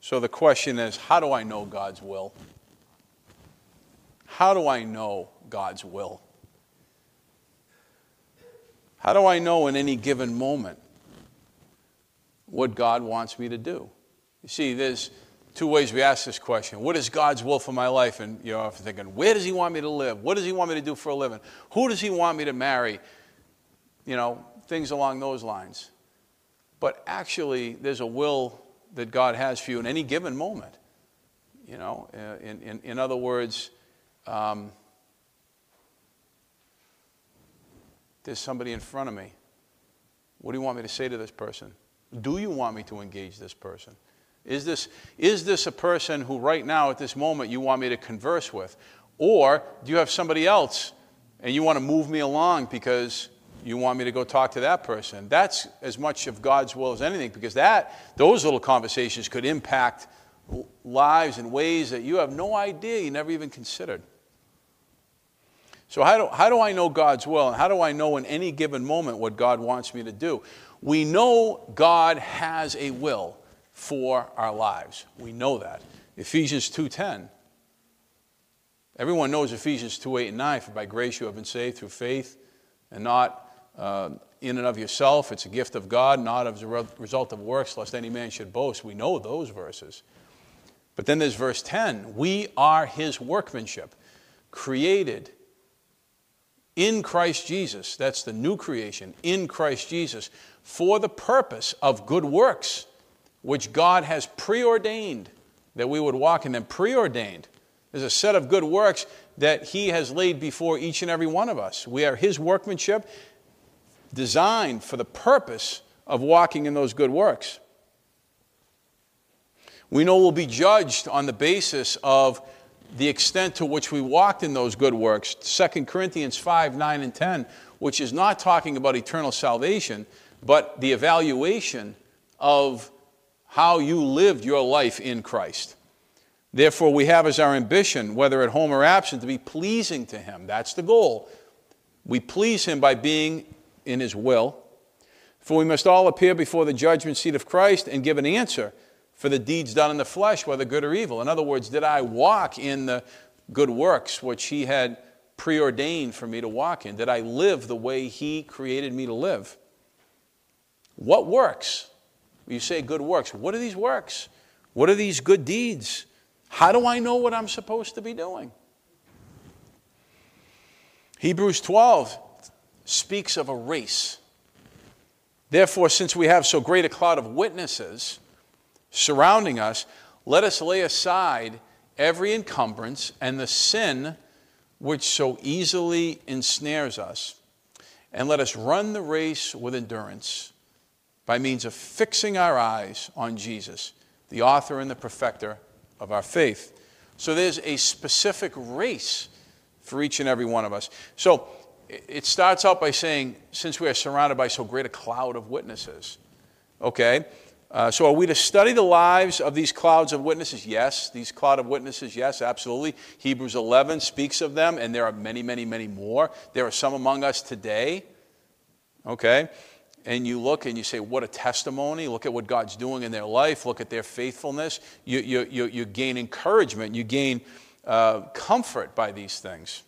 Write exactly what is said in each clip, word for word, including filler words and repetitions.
So the question is, how do I know God's will? How do I know God's will? How do I know in any given moment what God wants me to do? You see, there's two ways we ask this question. What is God's will for my life? And you're often thinking, where does he want me to live? What does he want me to do for a living? Who does he want me to marry? You know, things along those lines. But actually, there's a will that God has for you in any given moment. You know, in, in, in other words, um, there's somebody in front of me. What do you want me to say to this person? Do you want me to engage this person? Is this, is this a person who right now at this moment you want me to converse with? Or do you have somebody else and you want to move me along because you want me to go talk to that person? That's as much of God's will as anything, because that those little conversations could impact lives in ways that you have no idea, you never even considered. So how do, how do I know God's will? And how do I know in any given moment what God wants me to do? We know God has a will for our lives. We know that. Ephesians two ten. Everyone knows Ephesians two eight and nine. For by grace you have been saved through faith, and not uh, in and of yourself. It's a gift of God, not as a result of works, lest any man should boast. We know those verses. But then there's verse ten. We are his workmanship, created in Christ Jesus. That's the new creation, in Christ Jesus, for the purpose of good works, which God has preordained that we would walk in them. Preordained. There's a set of good works that he has laid before each and every one of us. We are his workmanship, designed for the purpose of walking in those good works. We know we'll be judged on the basis of the extent to which we walked in those good works. Second Corinthians five, nine, and ten, which is not talking about eternal salvation, but the evaluation of how you lived your life in Christ. Therefore, we have as our ambition, whether at home or absent, to be pleasing to him. That's the goal. We please him by being in his will. For we must all appear before the judgment seat of Christ and give an answer for the deeds done in the flesh, whether good or evil. In other words, did I walk in the good works which he had preordained for me to walk in? Did I live the way he created me to live? What works? You say good works. What are these works? What are these good deeds? How do I know what I'm supposed to be doing? Hebrews twelve speaks of a race. Therefore, since we have so great a cloud of witnesses surrounding us, let us lay aside every encumbrance and the sin which so easily ensnares us, and let us run the race with endurance by means of fixing our eyes on Jesus, the author and the perfecter of our faith. So there's a specific race for each and every one of us. So it starts out by saying, since we are surrounded by so great a cloud of witnesses. Okay, uh, so are we to study the lives of these clouds of witnesses? Yes, these cloud of witnesses, yes, absolutely. Hebrews eleven speaks of them, and there are many, many, many more. There are some among us today. Okay, and you look and you say, what a testimony. Look at what God's doing in their life. Look at their faithfulness. You, you, you, you gain encouragement. You gain uh, comfort by these things.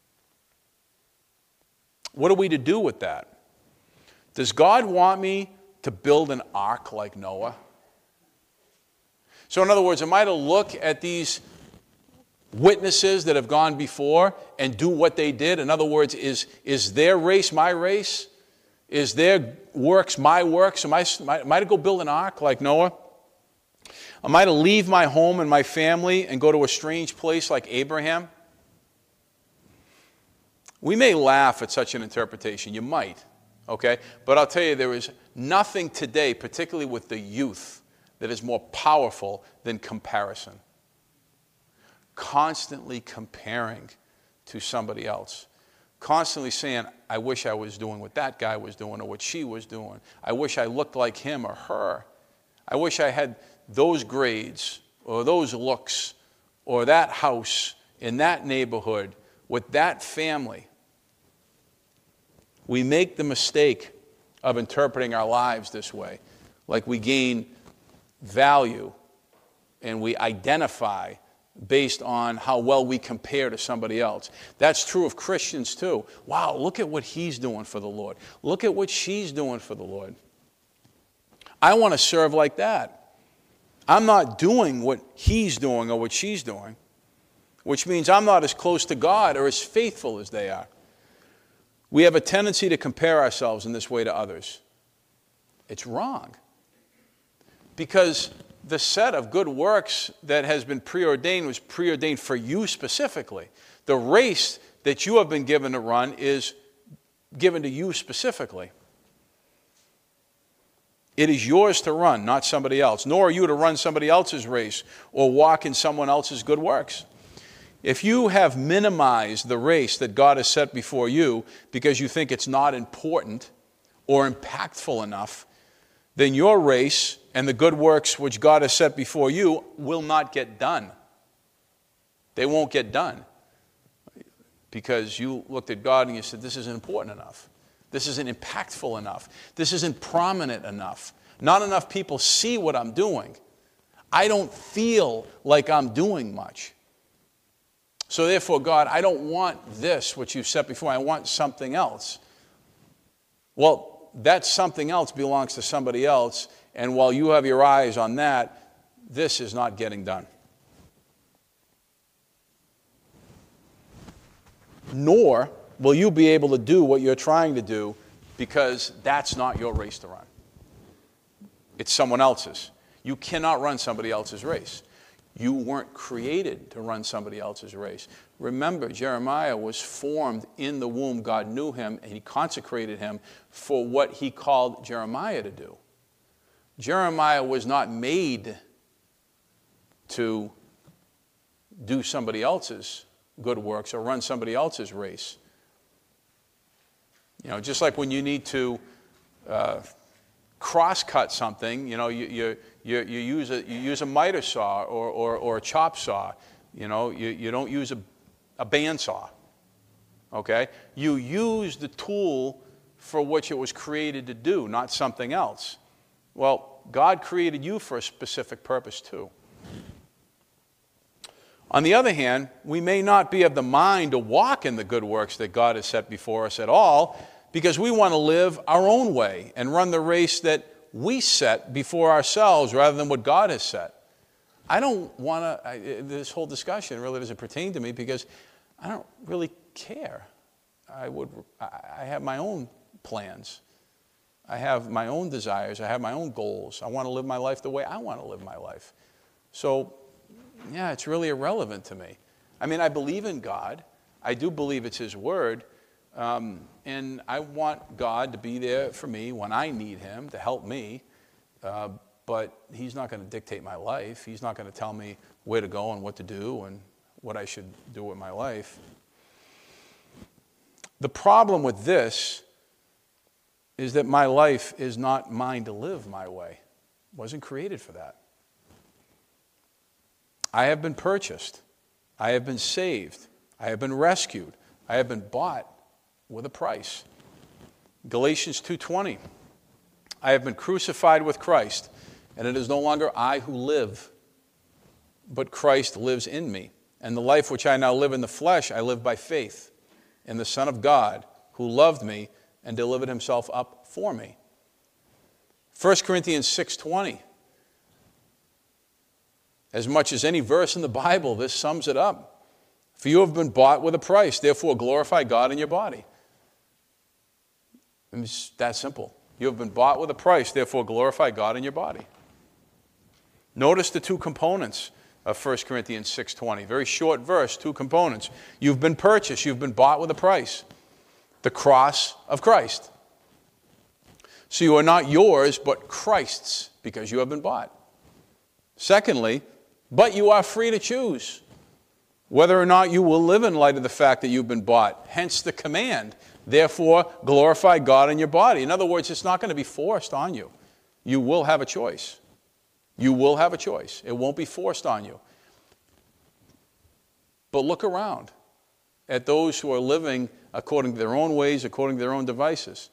What are we to do with that? Does God want me to build an ark like Noah? So in other words, am I to look at these witnesses that have gone before and do what they did? In other words, is, is their race my race? Is their works my works? Am I, am I to go build an ark like Noah? Am I to leave my home and my family and go to a strange place like Abraham? We may laugh at such an interpretation. You might, okay? But I'll tell you, there is nothing today, particularly with the youth, that is more powerful than comparison. Constantly comparing to somebody else. Constantly saying, I wish I was doing what that guy was doing or what she was doing. I wish I looked like him or her. I wish I had those grades or those looks or that house in that neighborhood with that family. We make the mistake of interpreting our lives this way, like we gain value and we identify based on how well we compare to somebody else. That's true of Christians too. Wow, look at what he's doing for the Lord. Look at what she's doing for the Lord. I want to serve like that. I'm not doing what he's doing or what she's doing, which means I'm not as close to God or as faithful as they are. We have a tendency to compare ourselves in this way to others. It's wrong. Because the set of good works that has been preordained was preordained for you specifically. The race that you have been given to run is given to you specifically. It is yours to run, not somebody else. Nor are you to run somebody else's race or walk in someone else's good works. If you have minimized the race that God has set before you because you think it's not important or impactful enough, then your race and the good works which God has set before you will not get done. They won't get done because you looked at God and you said, this isn't important enough. This isn't impactful enough. This isn't prominent enough. Not enough people see what I'm doing. I don't feel like I'm doing much. So therefore, God, I don't want this, which you've set before. I want something else. Well, that something else belongs to somebody else, and while you have your eyes on that, this is not getting done. Nor will you be able to do what you're trying to do because that's not your race to run. It's someone else's. You cannot run somebody else's race. You weren't created to run somebody else's race. Remember, Jeremiah was formed in the womb. God knew him, and he consecrated him for what he called Jeremiah to do. Jeremiah was not made to do somebody else's good works or run somebody else's race. You know, just like when you need to uh, cross-cut something, you know, you, you, you, you, use a, you use a miter saw or, or, or a chop saw. You know, you, you don't use a, a bandsaw, okay? You use the tool for which it was created to do, not something else. Well, God created you for a specific purpose too. On the other hand, we may not be of the mind to walk in the good works that God has set before us at all because we want to live our own way and run the race that we set before ourselves rather than what God has set. I don't want to, this whole discussion really doesn't pertain to me because I don't really care. I would, I have my own plans. I have my own desires. I have my own goals. I want to live my life the way I want to live my life. So, yeah, it's really irrelevant to me. I mean, I believe in God. I do believe it's His Word. Um, and I want God to be there for me when I need Him to help me. Uh, but He's not going to dictate my life. He's not going to tell me where to go and what to do and what I should do with my life. The problem with this is that my life is not mine to live my way. I wasn't created for that. I have been purchased. I have been saved. I have been rescued. I have been bought with a price. Galatians two twenty. I have been crucified with Christ, and it is no longer I who live, but Christ lives in me. And the life which I now live in the flesh, I live by faith in the Son of God, who loved me and delivered himself up for me. First Corinthians six twenty. As much as any verse in the Bible, this sums it up. For you have been bought with a price, therefore glorify God in your body. It's that simple. You have been bought with a price, therefore glorify God in your body. Notice the two components of First Corinthians six twenty. Very short verse, two components. You've been purchased, you've been bought with a price. The cross of Christ. So you are not yours, but Christ's, because you have been bought. Secondly, but you are free to choose whether or not you will live in light of the fact that you've been bought. Hence the command, therefore glorify God in your body. In other words, it's not going to be forced on you. You will have a choice. You will have a choice. It won't be forced on you. But look around at those who are living according to their own ways, according to their own devices.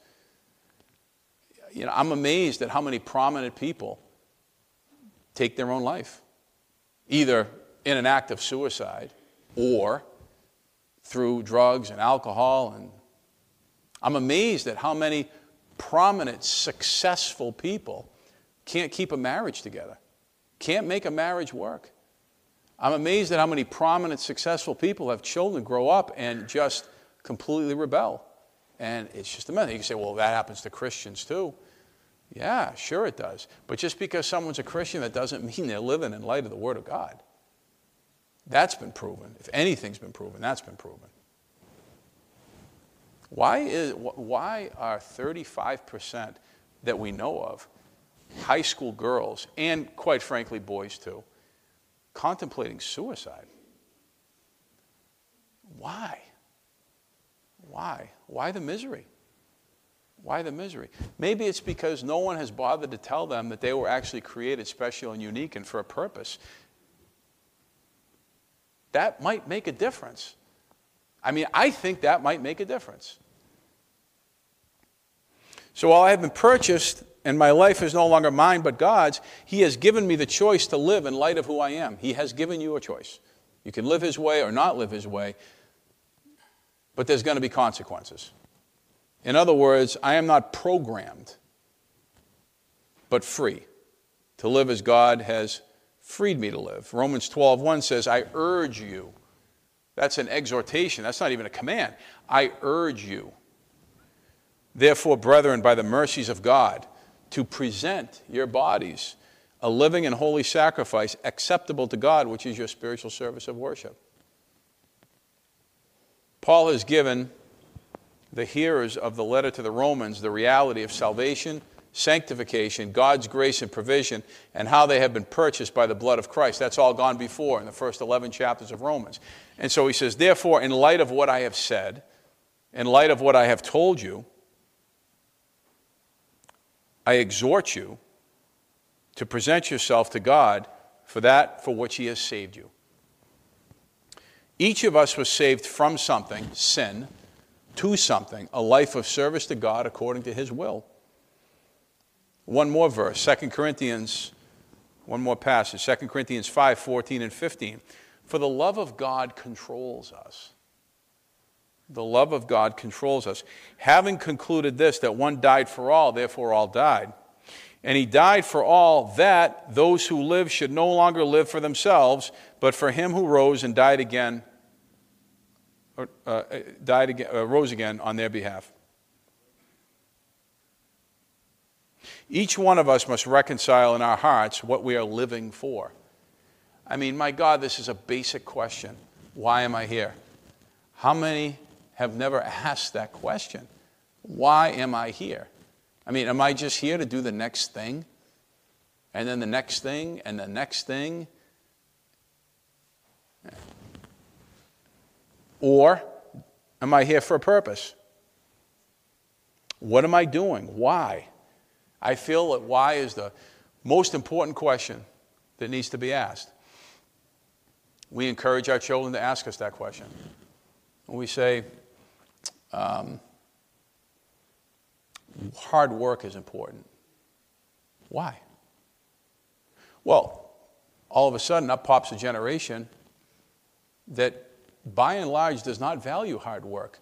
You know, I'm amazed at how many prominent people take their own life. either in an act of suicide or through drugs and alcohol. And I'm amazed at how many prominent, successful people can't keep a marriage together, can't make a marriage work. I'm amazed at how many prominent, successful people have children grow up and just completely rebel. And it's just a mess. You can say, well, that happens to Christians too. Yeah, sure it does. But just because someone's a Christian, that doesn't mean they're living in light of the Word of God. That's been proven. If anything's been proven, that's been proven. Why is why are thirty-five percent that we know of high school girls, and quite frankly boys too, contemplating suicide? Why? Why? Why the misery? Why the misery? Maybe it's because no one has bothered to tell them that they were actually created special and unique and for a purpose. That might make a difference. I mean, I think that might make a difference. So while I have been purchased and my life is no longer mine but God's, He has given me the choice to live in light of who I am. He has given you a choice. You can live His way or not live His way, but there's going to be consequences. In other words, I am not programmed, but free to live as God has freed me to live. Romans twelve one says, I urge you. That's an exhortation. That's not even a command. I urge you. Therefore, brethren, by the mercies of God, to present your bodies a living and holy sacrifice acceptable to God, which is your spiritual service of worship. Paul has given the hearers of the letter to the Romans the reality of salvation, sanctification, God's grace and provision, and how they have been purchased by the blood of Christ. That's all gone before in the first eleven chapters of Romans. And so he says, therefore, in light of what I have said, in light of what I have told you, I exhort you to present yourself to God for that for which He has saved you. Each of us was saved from something, sin, to something, a life of service to God according to His will. One more verse, Second Corinthians, one more passage, Second Corinthians five, fourteen and fifteen. For the love of God controls us. The love of God controls us. Having concluded this, that one died for all, therefore all died. And He died for all, that those who live should no longer live for themselves, but for Him who rose and died again, or, uh, died again, uh, rose again on their behalf. Each one of us must reconcile in our hearts what we are living for. I mean, my God, this is a basic question. Why am I here? How many have never asked that question? Why am I here? I mean, am I just here to do the next thing? And then the next thing, and the next thing? Or am I here for a purpose? What am I doing? Why? I feel that why is the most important question that needs to be asked. We encourage our children to ask us that question. We say, um, hard work is important. Why? Well, all of a sudden up pops a generation that by and large does not value hard work.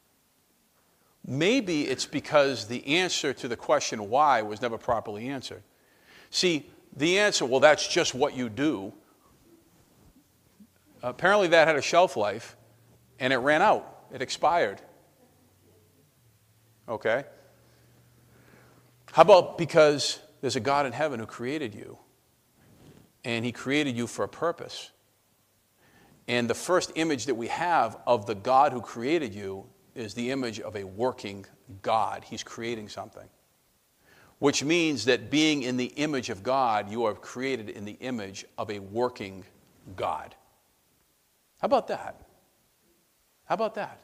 Maybe it's because the answer to the question why was never properly answered. See, the answer, well, that's just what you do, apparently that had a shelf life and it ran out. It expired. Okay? How about because there's a God in heaven who created you, and He created you for a purpose. And the first image that we have of the God who created you is the image of a working God. He's creating something. Which means that being in the image of God, you are created in the image of a working God. How about that? How about that?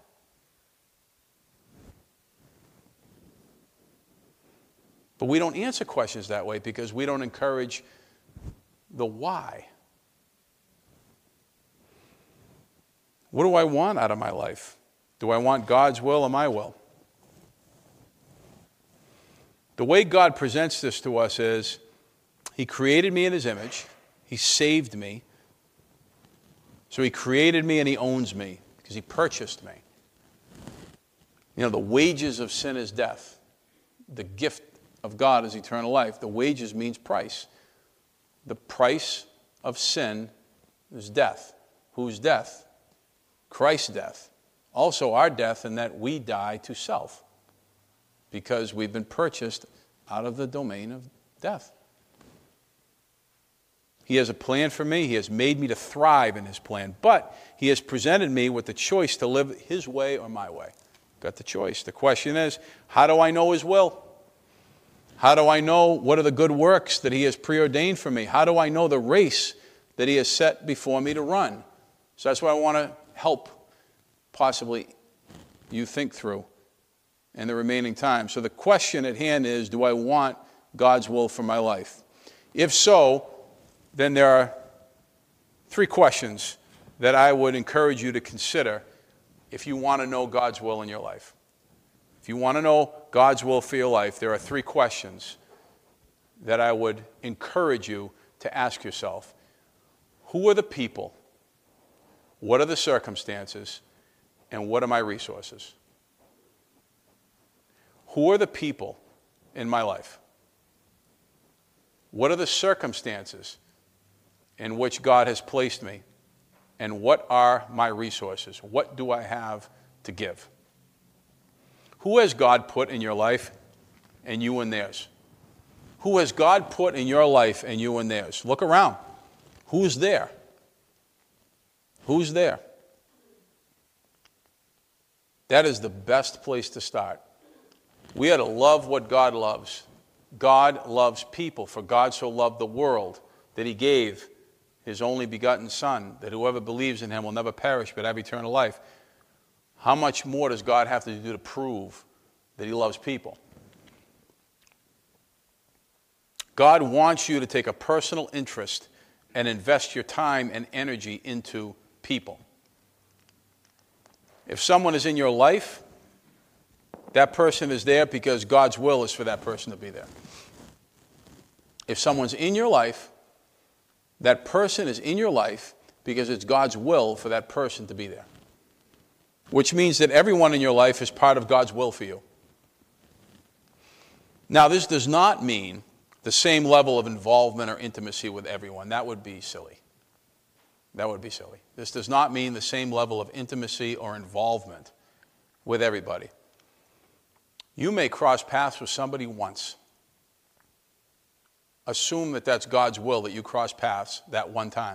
But we don't answer questions that way because we don't encourage the why. What do I want out of my life? Do I want God's will or my will? The way God presents this to us is He created me in His image. He saved me. So he created me and he owns me because he purchased me. You know, the wages of sin is death. The gift of God is eternal life. The wages means price. The price of sin is death. Whose death? Christ's death. Also our death in that we die to self because we've been purchased out of the domain of death. He has a plan for me. He has made me to thrive in his plan. But he has presented me with the choice to live his way or my way. Got the choice. The question is, how do I know his will? How do I know what are the good works that he has preordained for me? How do I know the race that he has set before me to run? So that's what I want to help possibly you think through in the remaining time. So the question at hand is, do I want God's will for my life? If so, then there are three questions that I would encourage you to consider if you want to know God's will in your life. If you want to know God's will for your life, there are three questions that I would encourage you to ask yourself. Who are the people? What are the circumstances? And what are my resources? Who are the people in my life? What are the circumstances in which God has placed me? And what are my resources? What do I have to give? Who has God put in your life and you in theirs? Who has God put in your life and you in theirs? Look around. Who's there? Who's there? That is the best place to start. We ought to love what God loves. God loves people, for God so loved the world that he gave his only begotten Son, that whoever believes in him will never perish but have eternal life. How much more does God have to do to prove that he loves people? God wants you to take a personal interest and invest your time and energy into people. If someone is in your life, that person is there because God's will is for that person to be there. If someone's in your life, that person is in your life because it's God's will for that person to be there. Which means that everyone in your life is part of God's will for you. Now, this does not mean the same level of involvement or intimacy with everyone. That would be silly. That would be silly. This does not mean the same level of intimacy or involvement with everybody. You may cross paths with somebody once. Assume that that's God's will that you cross paths that one time.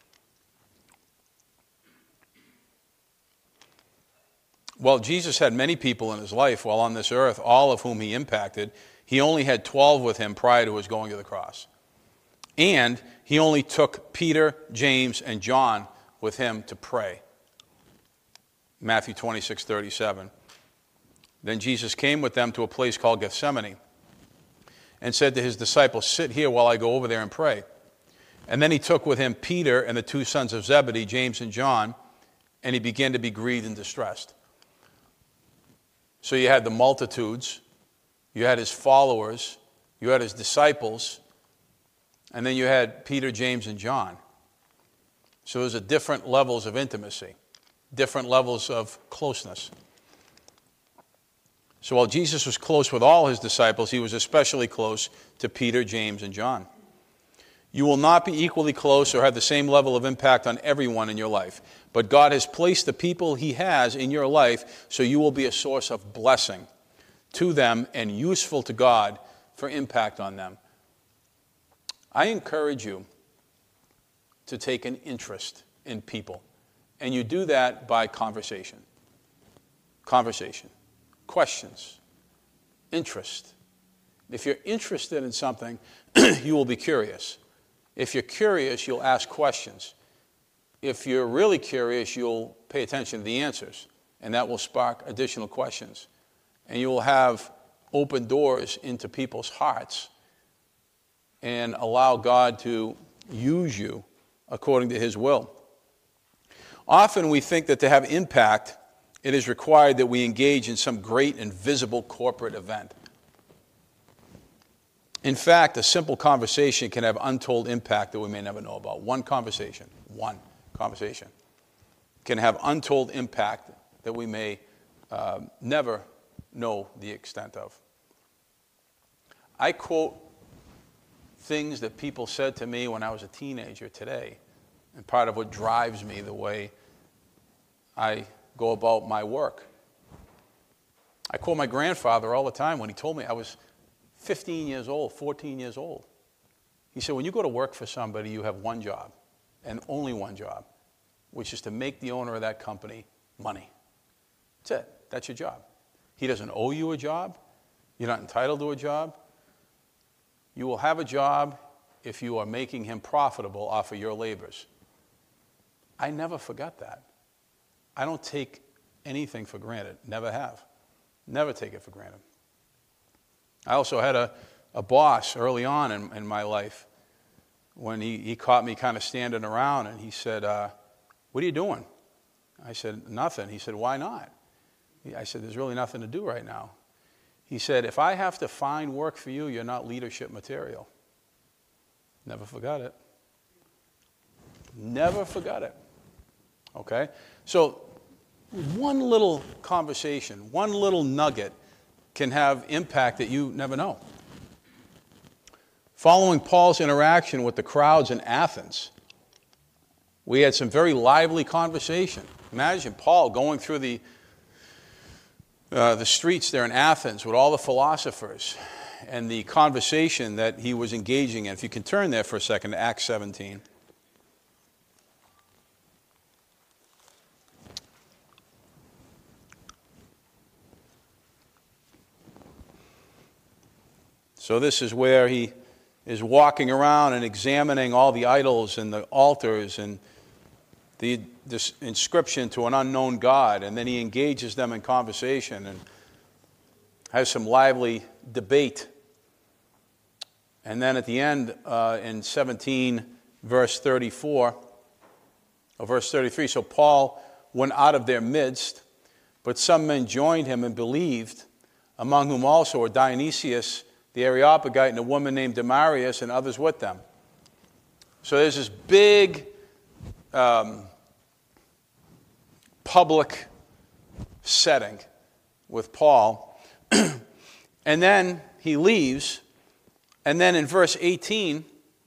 Well, Jesus had many people in his life while on this earth, all of whom he impacted. He only had twelve with him prior to his going to the cross. And he only took Peter, James, and John with him to pray. Matthew twenty-six thirty-seven. Then Jesus came with them to a place called Gethsemane and said to his disciples, "Sit here while I go over there and pray." And then he took with him Peter and the two sons of Zebedee, James and John, and he began to be grieved and distressed. So you had the multitudes, you had his followers, you had his disciples, and then you had Peter, James, and John. So those are different levels of intimacy, different levels of closeness. So while Jesus was close with all his disciples, he was especially close to Peter, James, and John. You will not be equally close or have the same level of impact on everyone in your life. But God has placed the people he has in your life so you will be a source of blessing to them and useful to God for impact on them. I encourage you to take an interest in people. And you do that by conversation. Conversation. Questions. Interest. If you're interested in something, you will be curious. If you're curious, you'll ask questions. If you're really curious, you'll pay attention to the answers, and that will spark additional questions. And you will have open doors into people's hearts and allow God to use you according to his will. Often we think that to have impact, it is required that we engage in some great and visible corporate event. In fact, a simple conversation can have untold impact that we may never know about. One conversation. One conversation. can have untold impact that we may uh, never know the extent of. I quote things that people said to me when I was a teenager today, and part of what drives me the way I go about my work. I quote my grandfather all the time when he told me I was fifteen years old, fourteen years old. He said, when you go to work for somebody, you have one job, and only one job, which is to make the owner of that company money. That's it. That's your job. He doesn't owe you a job. You're not entitled to a job. You will have a job if you are making him profitable off of your labors. I never forgot that. I don't take anything for granted. Never have. Never take it for granted. I also had a, a boss early on in, in my life when he, he caught me kind of standing around, and he said, uh, what are you doing? I said, nothing. He said, why not? I said, there's really nothing to do right now. He said, if I have to find work for you, you're not leadership material. Never forgot it. Never forgot it. Okay? So one little conversation, one little nugget can have impact that you never know. Following Paul's interaction with the crowds in Athens, we had some very lively conversation. Imagine Paul going through the uh, the streets there in Athens with all the philosophers and the conversation that he was engaging in. If you can turn there for a second to Acts seventeen. So this is where he is walking around and examining all the idols and the altars and the this inscription to an unknown God, and then he engages them in conversation and has some lively debate. And then at the end, uh, in seventeen, verse thirty-four, or verse thirty-three, so Paul went out of their midst, but some men joined him and believed, among whom also were Dionysius the Areopagite and a woman named Damaris and others with them. So there's this big um, public setting with Paul. And then he leaves. And then in verse eighteen,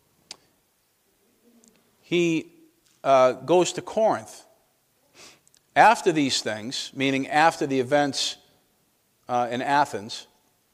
he uh, goes to Corinth. After these things, meaning after the events uh, in Athens,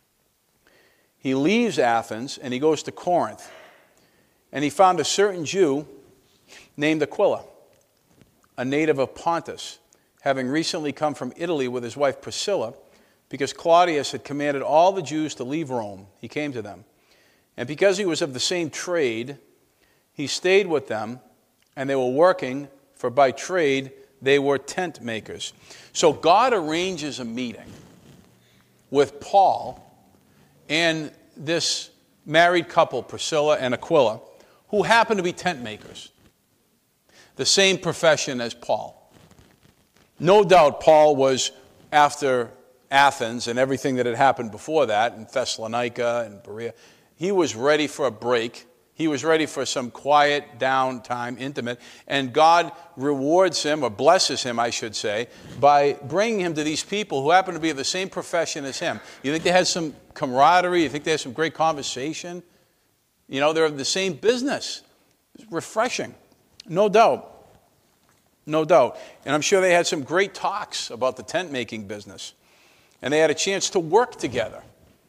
he leaves Athens and he goes to Corinth. And he found a certain Jew named Aquila, a native of Pontus, having recently come from Italy with his wife Priscilla, because Claudius had commanded all the Jews to leave Rome. He came to them. And because he was of the same trade, he stayed with them, and they were working, for by trade they were tent makers. So God arranges a meeting with Paul and this married couple, Priscilla and Aquila, who happen to be tent makers. The same profession as Paul. No doubt Paul was after Athens and everything that had happened before that, in Thessalonica and Berea. He was ready for a break. He was ready for some quiet, down time, intimate. And God rewards him, or blesses him, I should say, by bringing him to these people who happen to be of the same profession as him. You think they had some camaraderie? You think they had some great conversation? You know, they're of the same business. It's refreshing. No doubt. No doubt. And I'm sure they had some great talks about the tent-making business. And they had a chance to work together.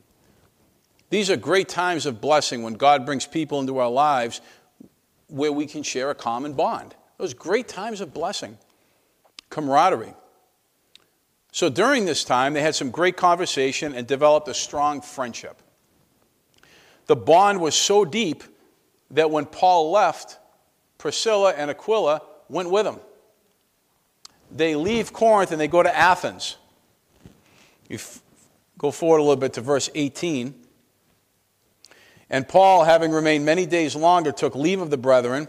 These are great times of blessing when God brings people into our lives where we can share a common bond. Those great times of blessing, camaraderie. So during this time, they had some great conversation and developed a strong friendship. The bond was so deep that when Paul left, Priscilla and Aquila went with him. They leave Corinth and they go to Athens. You f- go forward a little bit to verse eighteen. And Paul, having remained many days longer, took leave of the brethren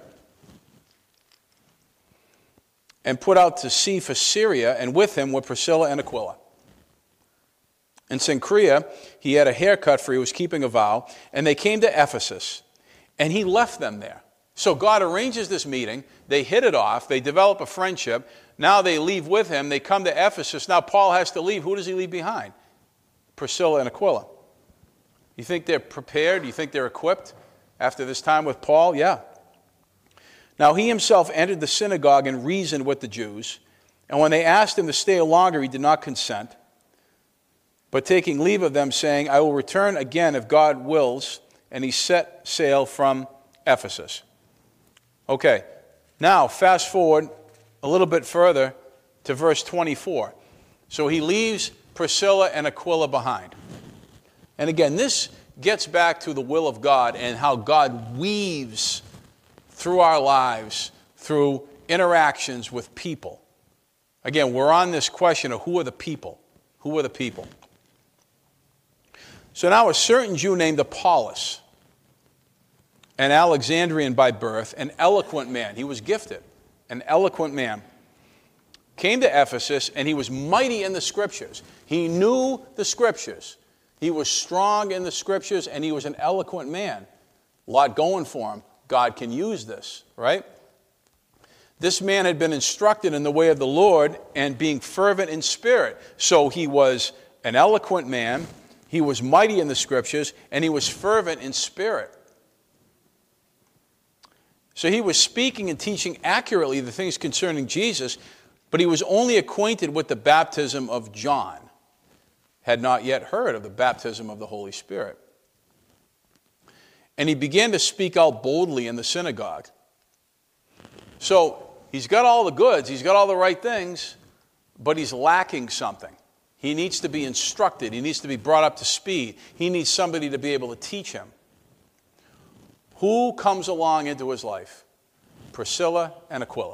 and put out to sea for Syria, and with him were Priscilla and Aquila. In Cenchrea, he had a haircut, for he was keeping a vow, and they came to Ephesus, and he left them there. So God arranges this meeting. They hit it off. They develop a friendship. Now they leave with him. They come to Ephesus. Now Paul has to leave. Who does he leave behind? Priscilla and Aquila. You think they're prepared? You think they're equipped after this time with Paul? Yeah. Now he himself entered the synagogue and reasoned with the Jews. And when they asked him to stay longer, he did not consent. But taking leave of them, saying, I will return again if God wills. And he set sail from Ephesus. Okay, now fast forward a little bit further to verse twenty-four. So he leaves Priscilla and Aquila behind. And again, this gets back to the will of God and how God weaves through our lives, through interactions with people. Again, we're on this question of who are the people? Who are the people? So now a certain Jew named Apollos, an Alexandrian by birth, an eloquent man. He was gifted, an eloquent man. Came to Ephesus, and he was mighty in the Scriptures. He knew the Scriptures. He was strong in the Scriptures, and he was an eloquent man. A lot going for him. God can use this, right? This man had been instructed in the way of the Lord and being fervent in spirit. So he was an eloquent man, he was mighty in the Scriptures, and he was fervent in spirit. So he was speaking and teaching accurately the things concerning Jesus, but he was only acquainted with the baptism of John, had not yet heard of the baptism of the Holy Spirit. And he began to speak out boldly in the synagogue. So he's got all the goods, he's got all the right things, but he's lacking something. He needs to be instructed, he needs to be brought up to speed, he needs somebody to be able to teach him. Who comes along into his life? Priscilla and Aquila.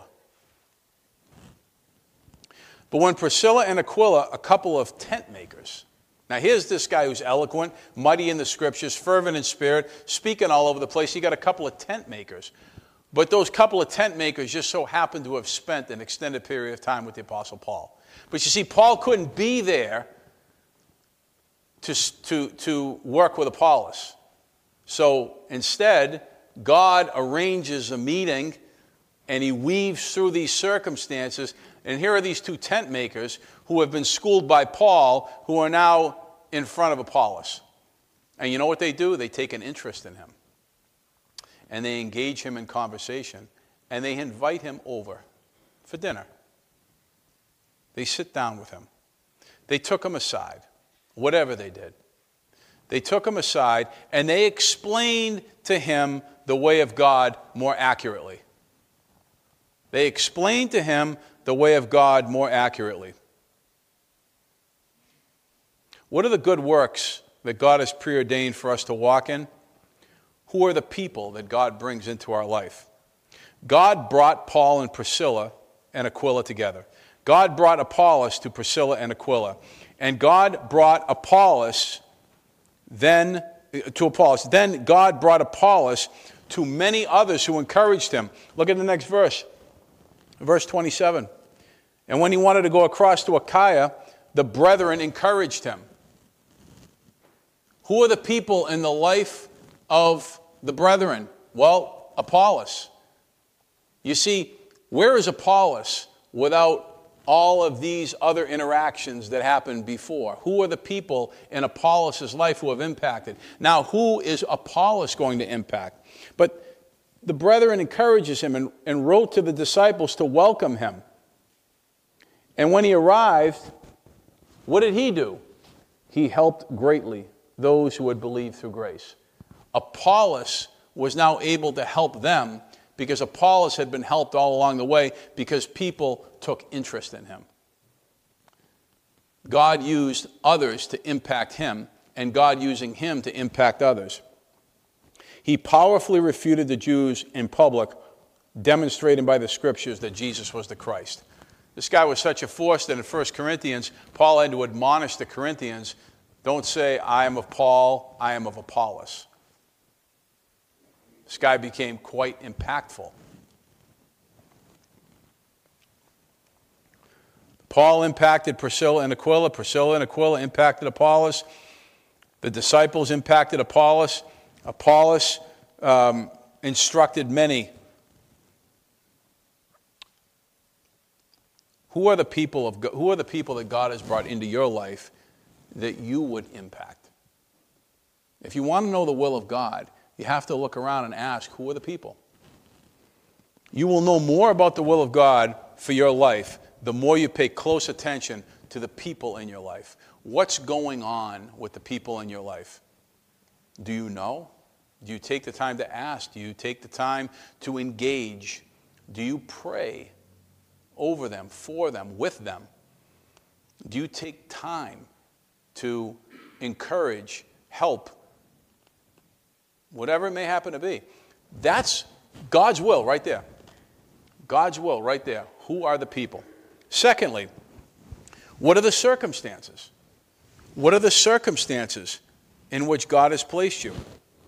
But when Priscilla and Aquila, a couple of tent makers, now here's this guy who's eloquent, mighty in the Scriptures, fervent in spirit, speaking all over the place. You got a couple of tent makers. But those couple of tent makers just so happened to have spent an extended period of time with the Apostle Paul. But you see, Paul couldn't be there to, to, to work with Apollos. So instead, God arranges a meeting and he weaves through these circumstances. And here are these two tent makers who have been schooled by Paul who are now in front of Apollos. And you know what they do? They take an interest in him. And they engage him in conversation. And they invite him over for dinner. They sit down with him. They took him aside, whatever they did. They took him aside and they explained to him the way of God more accurately. They explained to him the way of God more accurately. What are the good works that God has preordained for us to walk in? Who are the people that God brings into our life? God brought Paul and Priscilla and Aquila together. God brought Apollos to Priscilla and Aquila. And God brought Apollos then to Apollos. Then God brought Apollos to many others who encouraged him. Look at the next verse. Verse twenty-seven. And when he wanted to go across to Achaia, the brethren encouraged him. Who are the people in the life of the brethren? Well, Apollos. You see, where is Apollos without all of these other interactions that happened before? Who are the people in Apollos' life who have impacted? Now, who is Apollos going to impact? But the brethren encourages him and, and wrote to the disciples to welcome him. And when he arrived, what did he do? He helped greatly those who had believed through grace. Apollos was now able to help them because Apollos had been helped all along the way because people took interest in him. God used others to impact him, and God using him to impact others. He powerfully refuted the Jews in public, demonstrating by the Scriptures that Jesus was the Christ. This guy was such a force that in First Corinthians, Paul had to admonish the Corinthians, don't say, I am of Paul, I am of Apollos. This guy became quite impactful. Paul impacted Priscilla and Aquila. Priscilla and Aquila impacted Apollos. The disciples impacted Apollos. Apollos um, instructed many. Who are the people of who are the people that God has brought into your life that you would impact? If you want to know the will of God, you have to look around and ask, who are the people? You will know more about the will of God for your life the more you pay close attention to the people in your life. What's going on with the people in your life? Do you know? Do you take the time to ask? Do you take the time to engage? Do you pray over them, for them, with them? Do you take time to encourage, help, whatever it may happen to be? That's God's will right there. God's will right there. Who are the people? Secondly, what are the circumstances? What are the circumstances in which God has placed you?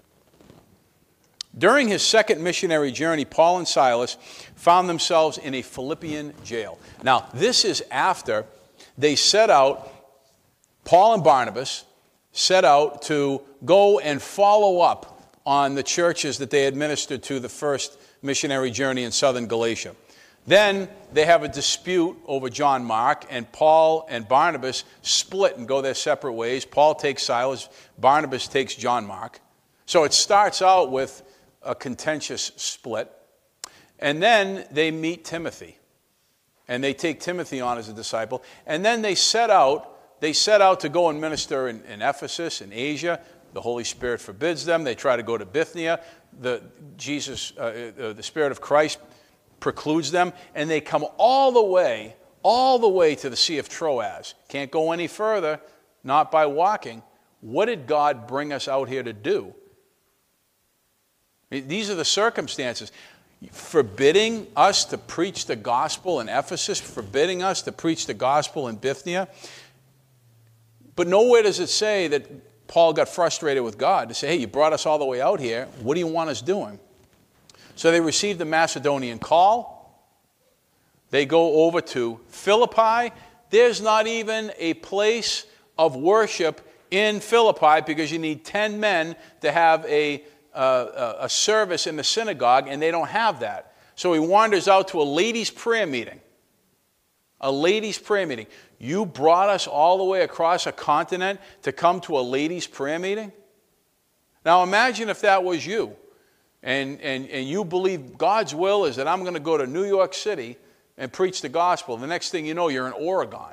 During his second missionary journey, Paul and Silas found themselves in a Philippian jail. Now, this is after they set out, Paul and Barnabas set out to go and follow up on the churches that they had ministered to the first missionary journey in southern Galatia. Then they have a dispute over John Mark, and Paul and Barnabas split and go their separate ways. Paul takes Silas, Barnabas takes John Mark. So it starts out with a contentious split. And then they meet Timothy, and they take Timothy on as a disciple. And then they set out, they set out to go and minister in, in Ephesus, in Asia. The Holy Spirit forbids them. They try to go to Bithynia. The Jesus, uh, uh, the Spirit of Christ precludes them, and they come all the way, all the way to the Sea of Troas. Can't go any further, not by walking. What did God bring us out here to do? These are the circumstances. Forbidding us to preach the gospel in Ephesus, forbidding us to preach the gospel in Bithynia. But nowhere does it say that Paul got frustrated with God to say, hey, you brought us all the way out here. What do you want us doing? So they received the Macedonian call. They go over to Philippi. There's not even a place of worship in Philippi because you need ten men to have a, uh, a service in the synagogue, and they don't have that. So he wanders out to a ladies' prayer meeting. A ladies' prayer meeting. You brought us all the way across a continent to come to a ladies' prayer meeting? Now imagine if that was you. And, and, and you believe God's will is that I'm going to go to New York City and preach the gospel. The next thing you know, you're in Oregon.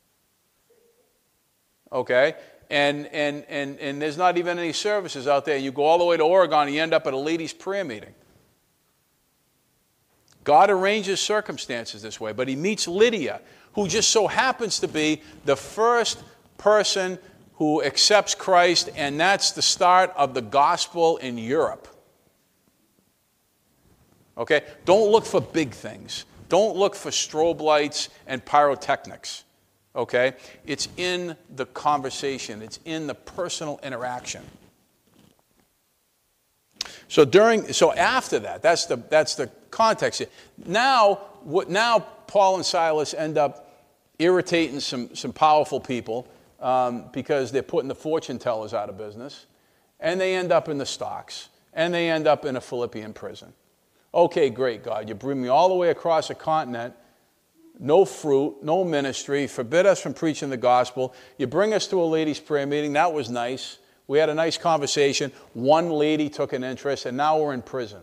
Okay? And, and, and, and there's not even any services out there. You go all the way to Oregon and you end up at a ladies' prayer meeting. God arranges circumstances this way. But he meets Lydia, who just so happens to be the first person who accepts Christ, and that's the start of the gospel in Europe. Okay? Don't look for big things. Don't look for strobe lights and pyrotechnics. Okay? It's in the conversation. It's in the personal interaction. So during, so after that, that's the that's the context. Now, what now? Paul and Silas end up irritating some some powerful people um, because they're putting the fortune tellers out of business, and they end up in the stocks, and they end up in a Philippian prison. Okay, great, God. You bring me all the way across a continent, no fruit, no ministry, forbid us from preaching the gospel. You bring us to a ladies' prayer meeting. That was nice. We had a nice conversation. One lady took an interest, and now we're in prison.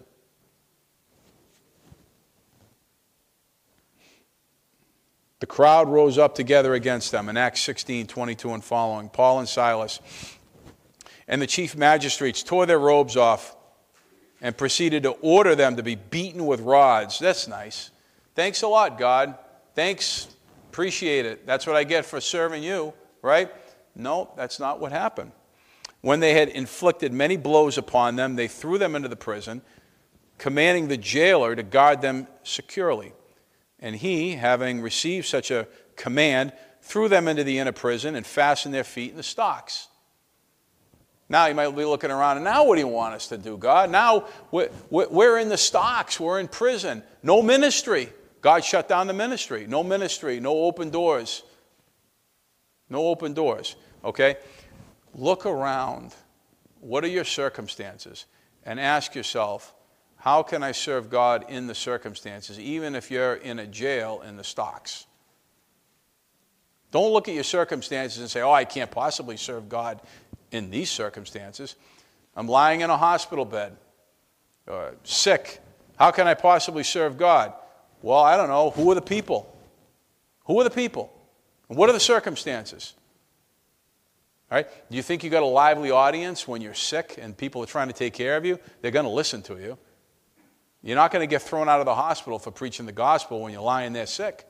The crowd rose up together against them in Acts sixteen, twenty-two and following. Paul and Silas and the chief magistrates tore their robes off and proceeded to order them to be beaten with rods. That's nice. Thanks a lot, God. Thanks. Appreciate it. That's what I get for serving you, right? No, that's not what happened. When they had inflicted many blows upon them, they threw them into the prison, commanding the jailer to guard them securely. And he, having received such a command, threw them into the inner prison and fastened their feet in the stocks. Now you might be looking around, and now what do you want us to do, God? Now we're in the stocks. We're in prison. No ministry. God shut down the ministry. No ministry. No open doors. No open doors. Okay? Look around. What are your circumstances? And ask yourself, How can I serve God in the circumstances, even if you're in a jail in the stocks? Don't look at your circumstances and say, oh, I can't possibly serve God in these circumstances. I'm lying in a hospital bed, uh, sick. How can I possibly serve God? Well, I don't know. Who are the people? Who are the people? And what are the circumstances? All right? Do you think you got a lively audience when you're sick and people are trying to take care of you? They're going to listen to you. You're not going to get thrown out of the hospital for preaching the gospel when you're lying there sick.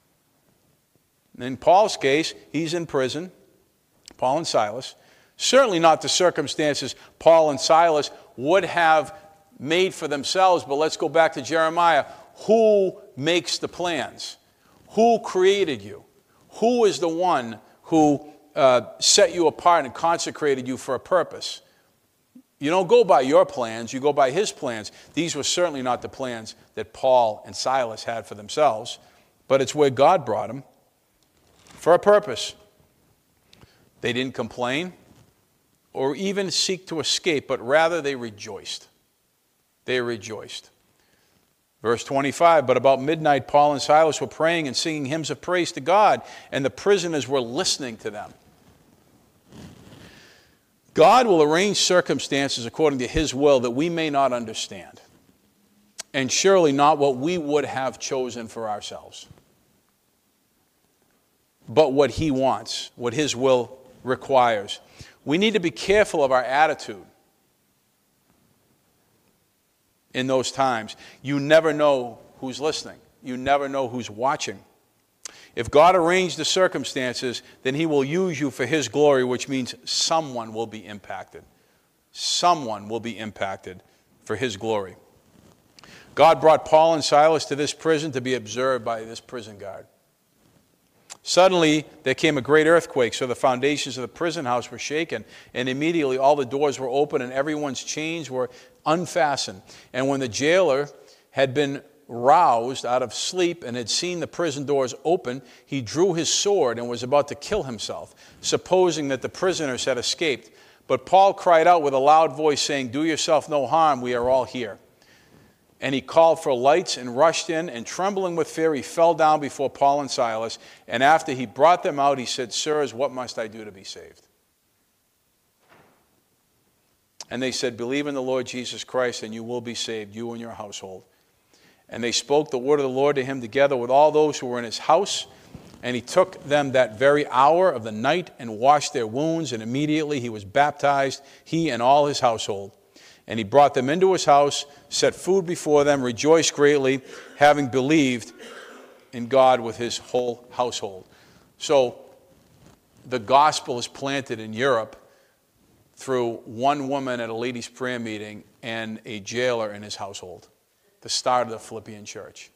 In Paul's case, he's in prison, Paul and Silas. Certainly not the circumstances Paul and Silas would have made for themselves, but let's go back to Jeremiah. Who makes the plans? Who created you? Who is the one who uh, set you apart and consecrated you for a purpose? You don't go by your plans, you go by his plans. These were certainly not the plans that Paul and Silas had for themselves, but it's where God brought them for a purpose. They didn't complain or even seek to escape, but rather they rejoiced. They rejoiced. Verse twenty-five, but about midnight Paul and Silas were praying and singing hymns of praise to God, and the prisoners were listening to them. God will arrange circumstances according to his will that we may not understand, and surely not what we would have chosen for ourselves, but what he wants, what his will requires. We need to be careful of our attitude in those times. You never know who's listening. You never know who's watching. If God arranged the circumstances, then he will use you for his glory, which means someone will be impacted. Someone will be impacted for his glory. God brought Paul and Silas to this prison to be observed by this prison guard. Suddenly, there came a great earthquake, so the foundations of the prison house were shaken, and immediately all the doors were open and everyone's chains were unfastened. And when the jailer had been roused out of sleep and had seen the prison doors open, he drew his sword and was about to kill himself, supposing that the prisoners had escaped. But Paul cried out with a loud voice, saying, "Do yourself no harm, we are all here." And he called for lights and rushed in, and trembling with fear, he fell down before Paul and Silas. And after he brought them out, he said, "Sirs, what must I do to be saved?" And they said, "Believe in the Lord Jesus Christ, and you will be saved, you and your household." And they spoke the word of the Lord to him together with all those who were in his house. And he took them that very hour of the night and washed their wounds, and immediately he was baptized, he and all his household. And he brought them into his house, set food before them, rejoiced greatly, having believed in God with his whole household. So the gospel is planted in Europe through one woman at a ladies' prayer meeting and a jailer in his household. The start of the Philippian church.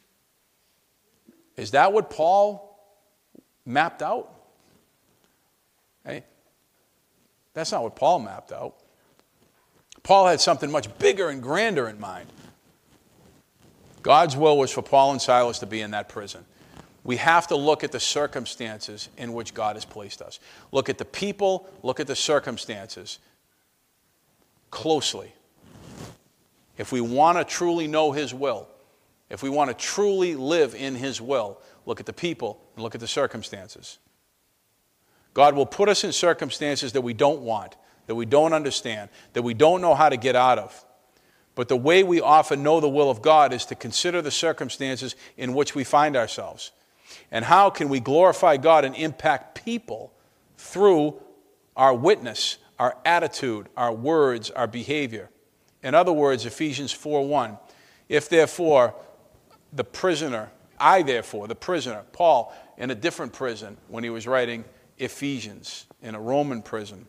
Is that what Paul mapped out? Hey, that's not what Paul mapped out. Paul had something much bigger and grander in mind. God's will was for Paul and Silas to be in that prison. We have to look at the circumstances in which God has placed us. Look at the people, look at the circumstances closely. If we want to truly know his will, if we want to truly live in his will, look at the people and look at the circumstances. God will put us in circumstances that we don't want, that we don't understand, that we don't know how to get out of. But the way we often know the will of God is to consider the circumstances in which we find ourselves. And how can we glorify God and impact people through our witness, our attitude, our words, our behavior. In other words, Ephesians four one, if therefore the prisoner, I therefore, the prisoner, Paul, in a different prison when he was writing Ephesians, in a Roman prison.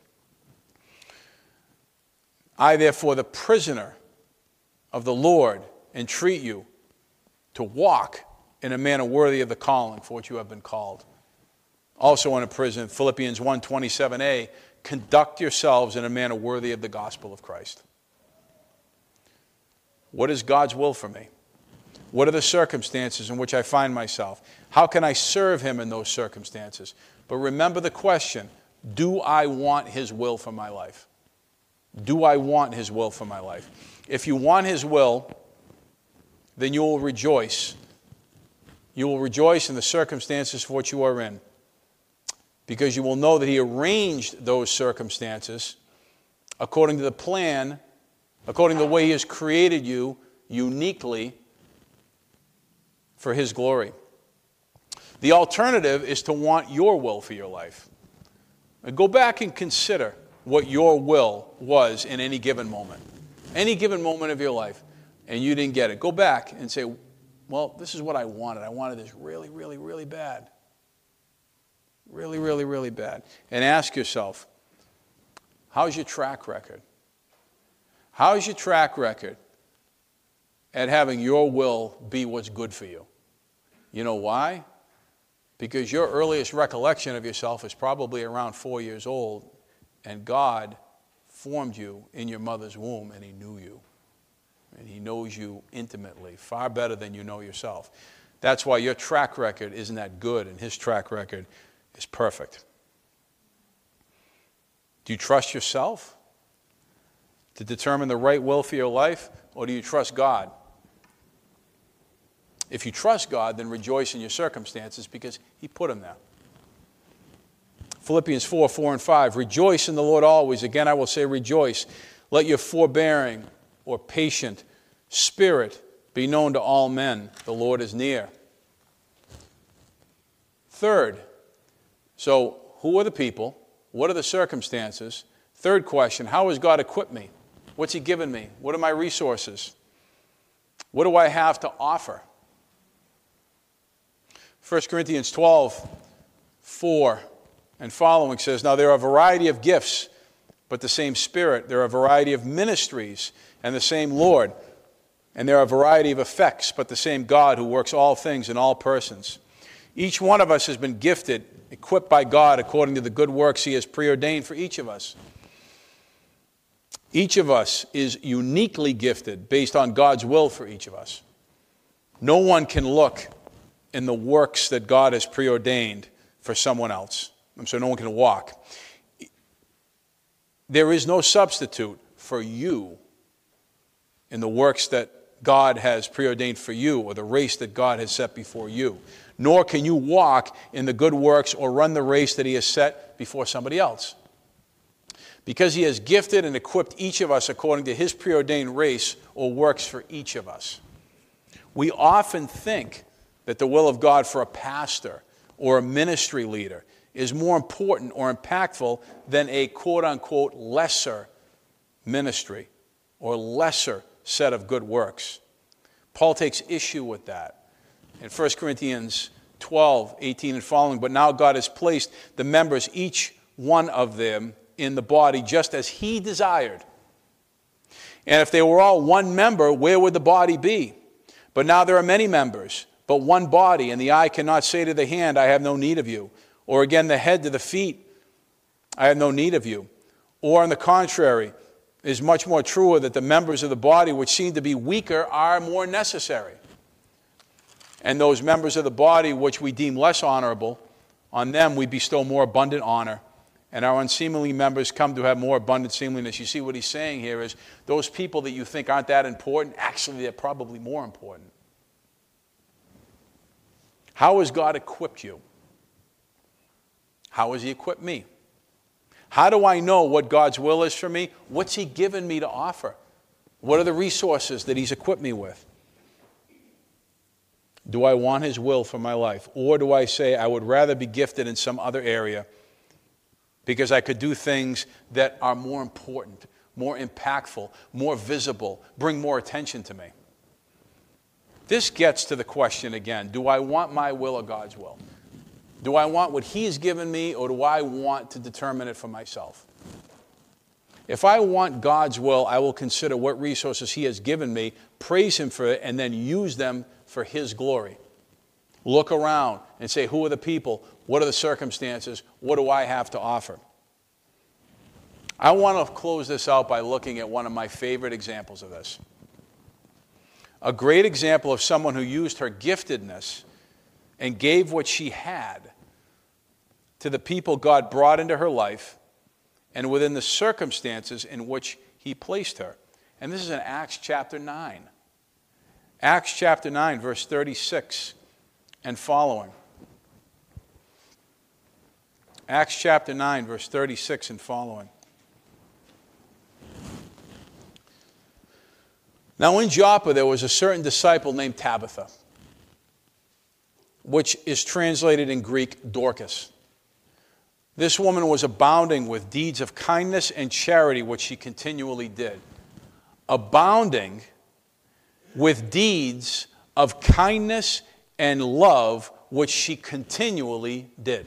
I therefore, the prisoner of the Lord, entreat you to walk in a manner worthy of the calling for which you have been called. Also in a prison, Philippians one twenty-seven a, conduct yourselves in a manner worthy of the gospel of Christ. What is God's will for me? What are the circumstances in which I find myself? How can I serve him in those circumstances? But remember the question, do I want his will for my life? Do I want his will for my life? If you want his will, then you will rejoice. You will rejoice in the circumstances for which you are in, because you will know that he arranged those circumstances according to the plan, according to the way he has created you uniquely for his glory. The alternative is to want your will for your life. Now go back and consider what your will was in any given moment. Any given moment of your life, and you didn't get it. Go back and say, well, this is what I wanted. I wanted this really, really, really bad. Really, really, really bad. And ask yourself, how's your track record? How's your track record at having your will be what's good for you? You know why? Because your earliest recollection of yourself is probably around four years old, and God formed you in your mother's womb, and he knew you. And he knows you intimately, far better than you know yourself. That's why your track record isn't that good, and his track record is perfect. Do you trust yourself to determine the right will for your life, or do you trust God? If you trust God, then rejoice in your circumstances because he put them there. Philippians four, four and five, rejoice in the Lord always. Again, I will say rejoice. Let your forbearing or patient spirit be known to all men. The Lord is near. Third, so who are the people? What are the circumstances? Third question, how has God equipped me? What's he given me? What are my resources? What do I have to offer? First Corinthians twelve, four and following says, now there are a variety of gifts, but the same Spirit. There are a variety of ministries, and the same Lord. And there are a variety of effects, but the same God who works all things in all persons. Each one of us has been gifted, equipped by God according to the good works he has preordained for each of us. Each of us is uniquely gifted based on God's will for each of us. No one can look in the works that God has preordained for someone else. So no one can walk. There is no substitute for you in the works that God has preordained for you or the race that God has set before you. Nor can you walk in the good works or run the race that he has set before somebody else. Because he has gifted and equipped each of us according to his preordained race or works for each of us. We often think that the will of God for a pastor or a ministry leader is more important or impactful than a quote-unquote lesser ministry or lesser set of good works. Paul takes issue with that in First Corinthians twelve, eighteen and following. But now God has placed the members, each one of them, in the body just as he desired. And if they were all one member, where would the body be? But now there are many members, but one body, and the eye cannot say to the hand, I have no need of you. Or again, the head to the feet, I have no need of you. Or on the contrary, it is much more truer that the members of the body which seem to be weaker are more necessary. And those members of the body which we deem less honorable, on them we bestow more abundant honor. And our unseemly members come to have more abundant seemliness. You see what he's saying here is those people that you think aren't that important, actually they're probably more important. How has God equipped you? How has he equipped me? How do I know what God's will is for me? What's he given me to offer? What are the resources that he's equipped me with? Do I want his will for my life? Or do I say I would rather be gifted in some other area because I could do things that are more important, more impactful, more visible, bring more attention to me? This gets to the question again, do I want my will or God's will? Do I want what he has given me, or do I want to determine it for myself? If I want God's will, I will consider what resources he has given me, praise him for it, and then use them for his glory. Look around and say, who are the people? What are the circumstances? What do I have to offer? I want to close this out by looking at one of my favorite examples of this. A great example of someone who used her giftedness and gave what she had to the people God brought into her life and within the circumstances in which he placed her. And this is in Acts chapter nine. Acts chapter nine, verse thirty-six and following. Acts chapter nine, verse thirty-six and following. Now in Joppa there was a certain disciple named Tabitha, which is translated in Greek Dorcas. This woman was abounding with deeds of kindness and charity, which she continually did. Abounding with deeds of kindness and love, which she continually did.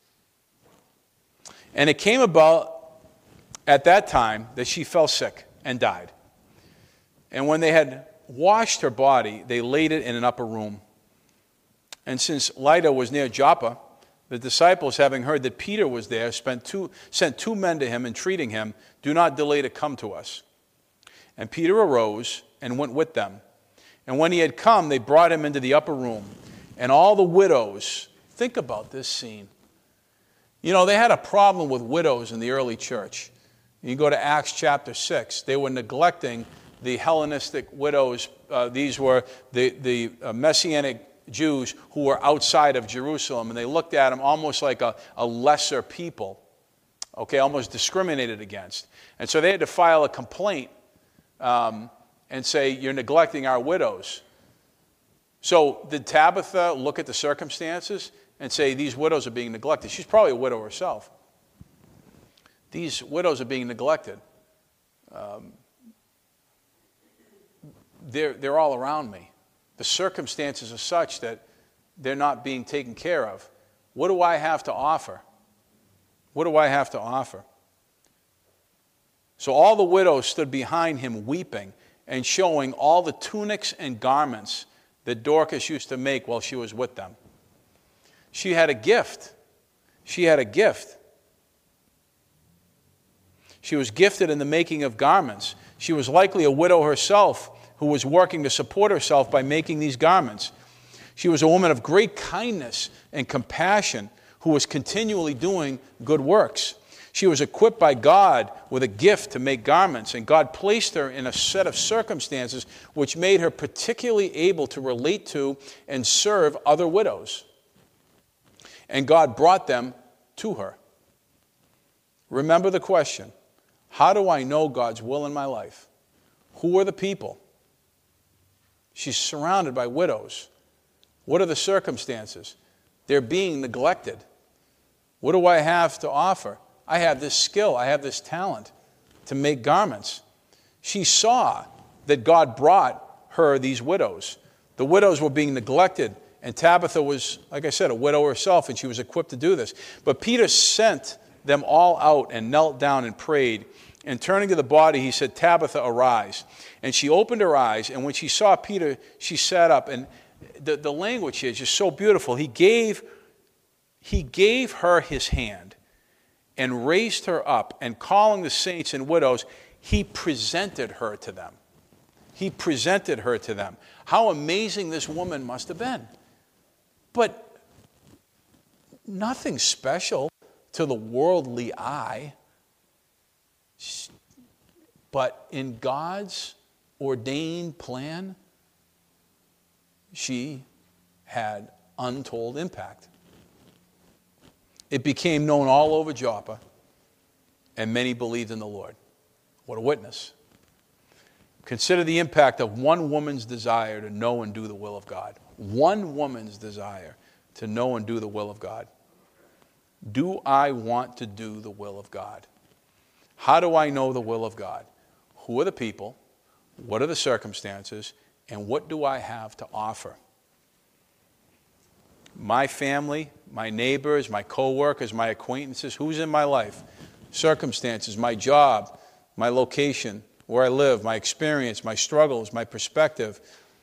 And it came about at that time that she fell sick and died. And when they had washed her body, they laid it in an upper room. And since Lydda was near Joppa, the disciples, having heard that Peter was there, spent two, sent two men to him, entreating him, "Do not delay to come to us." And Peter arose and went with them. And when he had come, they brought him into the upper room. And all the widows, think about this scene. You know, they had a problem with widows in the early church. You go to Acts chapter six. They were neglecting the Hellenistic widows. Uh, these were the, the uh, Messianic Jews who were outside of Jerusalem, and they looked at them almost like a, a lesser people, okay, almost discriminated against. And so they had to file a complaint um, and say, "You're neglecting our widows." So did Tabitha look at the circumstances and say, "These widows are being neglected"? She's probably a widow herself. These widows are being neglected. Um, they're, they're all around me. The circumstances are such that they're not being taken care of. What do I have to offer? What do I have to offer? So all the widows stood behind him weeping and showing all the tunics and garments that Dorcas used to make while she was with them. She had a gift. She had a gift. She was gifted in the making of garments. She was likely a widow herself who was working to support herself by making these garments. She was a woman of great kindness and compassion who was continually doing good works. She was equipped by God with a gift to make garments, and God placed her in a set of circumstances which made her particularly able to relate to and serve other widows. And God brought them to her. Remember the question, how do I know God's will in my life? Who are the people? She's surrounded by widows. What are the circumstances? They're being neglected. What do I have to offer? I have this skill, I have this talent to make garments. She saw that God brought her these widows. The widows were being neglected, and Tabitha was, like I said, a widow herself, and she was equipped to do this. But Peter sent them all out and knelt down and prayed. And turning to the body, he said, "Tabitha, arise." And she opened her eyes, and when she saw Peter, she sat up. And the, the language here is just so beautiful. He gave, he gave her his hand and raised her up, and calling the saints and widows, he presented her to them. He presented her to them. How amazing this woman must have been. But nothing special to the worldly eye. But in God's ordained plan, she had untold impact. It became known all over Joppa, and many believed in the Lord. What a witness. Consider the impact of one woman's desire to know and do the will of God. One woman's desire to know and do the will of God. Do I want to do the will of God? How do I know the will of God? Who are the people? What are the circumstances? And what do I have to offer? My family, my neighbors, my co-workers, my acquaintances, who's in my life? Circumstances, my job, my location, where I live, my experience, my struggles, my perspective,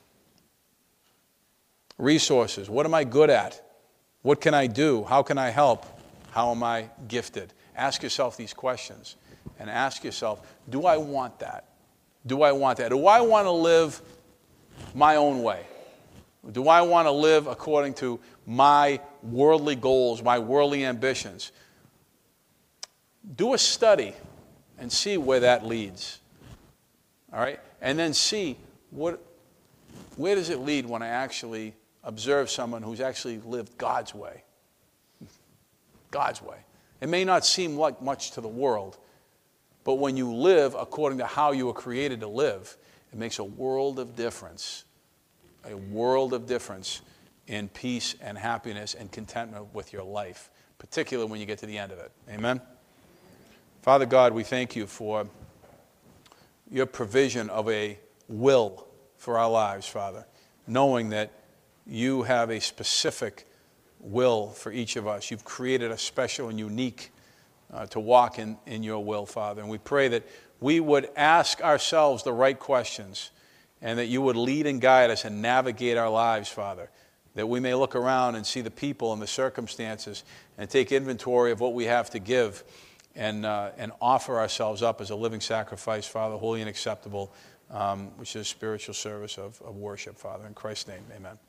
resources. What am I good at? What can I do? How can I help? How am I gifted? Ask yourself these questions and ask yourself, do I want that? Do I want that? Do I want to live my own way? Do I want to live according to my worldly goals, my worldly ambitions? do a study and see where that leads. All right? And then see what, where does it lead when I actually observe someone who's actually lived God's way. God's way. It may not seem like much to the world, but when you live according to how you were created to live, it makes a world of difference. A world of difference in peace and happiness and contentment with your life, particularly when you get to the end of it. Amen? Father God, we thank you for your provision of a will for our lives, Father, knowing that you have a specific will for each of us. You've created us special and unique uh, to walk in, in your will, Father. And we pray that we would ask ourselves the right questions and that you would lead and guide us and navigate our lives, Father, that we may look around and see the people and the circumstances and take inventory of what we have to give and, uh, and offer ourselves up as a living sacrifice, Father, holy and acceptable, um, which is spiritual service of, of worship, Father. In Christ's name, amen.